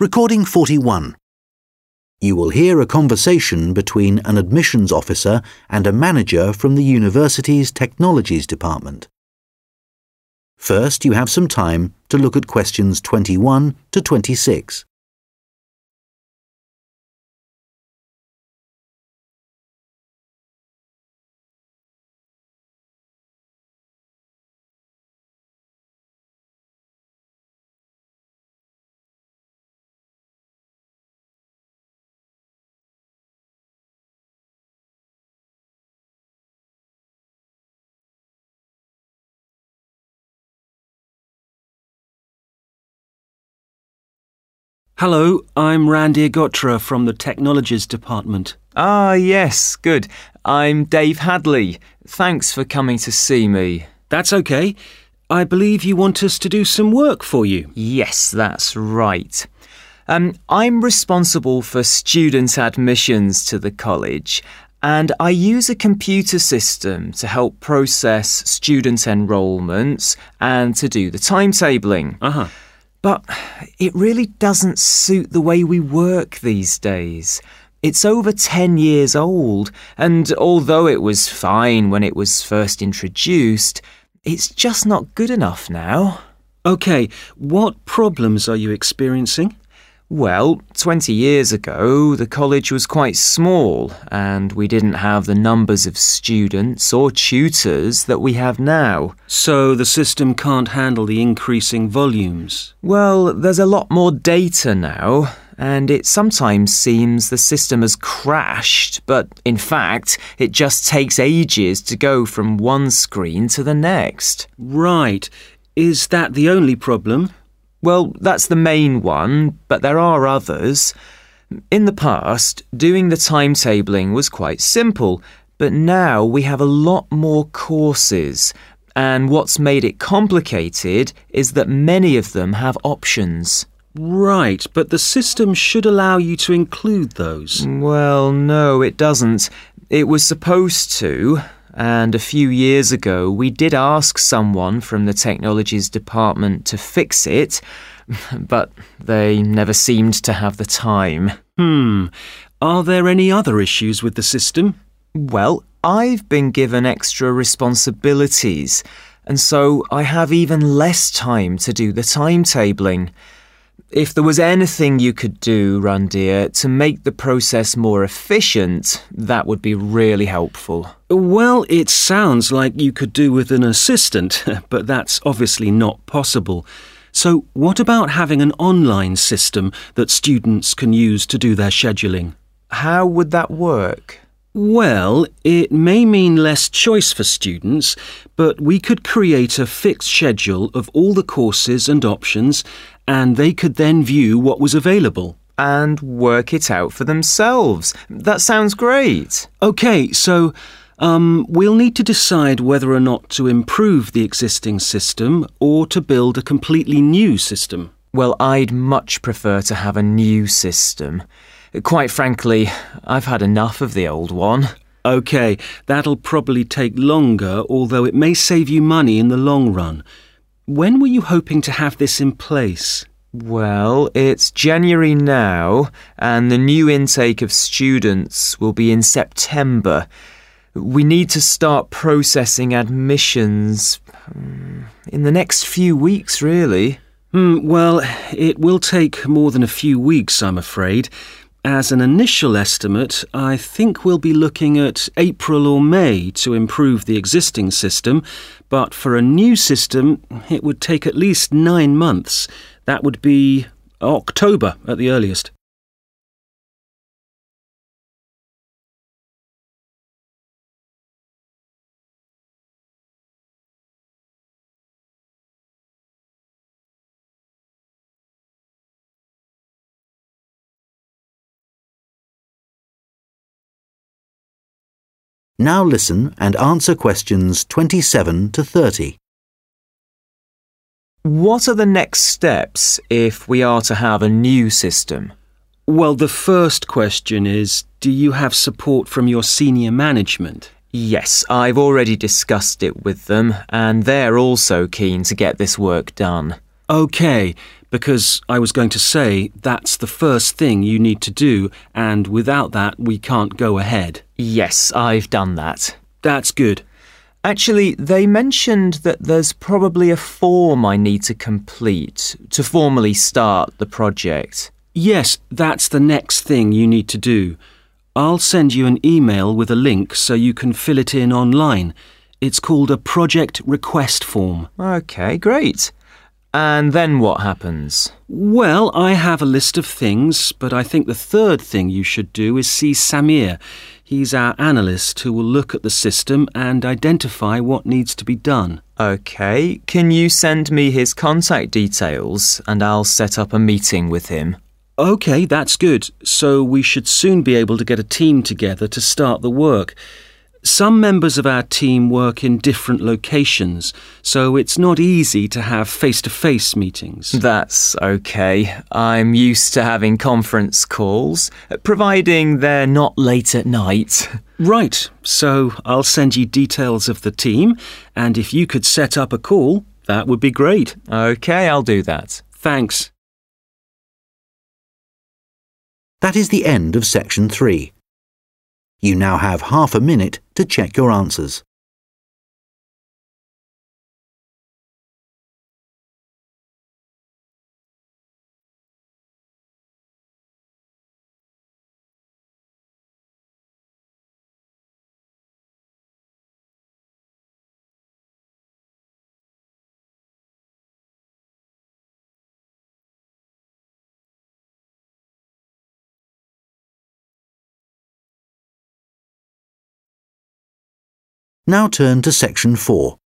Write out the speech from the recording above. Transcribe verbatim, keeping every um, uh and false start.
Recording forty-one. You will hear a conversation between an admissions officer and a manager from the university's technologies department. First, you have some time to look at questions twenty-one to twenty-six. Hello, I'm Randy Agotra from the Technologies Department. Ah, yes, good. I'm Dave Hadley. Thanks for coming to see me. That's okay. I believe you want us to do some work for you. Yes, that's right. Um, I'm responsible for student admissions to the college, and I use a computer system to help process student enrolments and to do the timetabling. Uh-huh. But it really doesn't suit the way we work these days. It's over ten years old, and although it was fine when it was first introduced, it's just not good enough now. Okay, what problems are you experiencing? Well, twenty years ago, the college was quite small, and we didn't have the numbers of students or tutors that we have now. So the system can't handle the increasing volumes? Well, there's a lot more data now, and it sometimes seems the system has crashed, but in fact, it just takes ages to go from one screen to the next. Right. Is that the only problem? Well, that's the main one, but there are others. In the past, doing the timetabling was quite simple, but now we have a lot more courses, and what's made it complicated is that many of them have options. Right, but the system should allow you to include those. Well, no, it doesn't. It was supposed to. And a few years ago, we did ask someone from the technologies department to fix it, but they never seemed to have the time. Hmm. Are there any other issues with the system? Well, I've been given extra responsibilities, and so I have even less time to do the timetabling. If there was anything you could do, Randir, to make the process more efficient, that would be really helpful. Well, it sounds like you could do with an assistant, but that's obviously not possible. So what about having an online system that students can use to do their scheduling? How would that work? Well, it may mean less choice for students, but we could create a fixed schedule of all the courses and options, and they could then view what was available. And work it out for themselves. That sounds great. OK, so um, we'll need to decide whether or not to improve the existing system or to build a completely new system. Well, I'd much prefer to have a new system. Quite frankly, I've had enough of the old one. OK, that'll probably take longer, although it may save you money in the long run. When were you hoping to have this in place? Well, it's January now, and the new intake of students will be in September. We need to start processing admissions in the next few weeks, really. Hmm, well, it will take more than a few weeks, I'm afraid. As an initial estimate, I think we'll be looking at April or May to improve the existing system, but for a new system, it would take at least nine months. That would be October at the earliest. Now listen and answer questions twenty-seven to thirty. What are the next steps if we are to have a new system? Well, the first question is, do you have support from your senior management? Yes, I've already discussed it with them, and they're also keen to get this work done. OK, because I was going to say that's the first thing you need to do, and without that we can't go ahead. Yes, I've done that. That's good. Actually, they mentioned that there's probably a form I need to complete to formally start the project. Yes, that's the next thing you need to do. I'll send you an email with a link so you can fill it in online. It's called a project request form. OK, great. And then what happens? Well, I have a list of things, but I think the third thing you should do is see Samir. He's our analyst who will look at the system and identify what needs to be done. OK, can you send me his contact details and I'll set up a meeting with him? OK, that's good. So we should soon be able to get a team together to start the work. Some members of our team work in different locations, so it's not easy to have face-to-face meetings. That's OK. I'm used to having conference calls, providing they're not late at night. Right, so I'll send you details of the team, and if you could set up a call, that would be great. OK, I'll do that. Thanks. That is the end of section three. You now have half a minute to check your answers. Now turn to section four.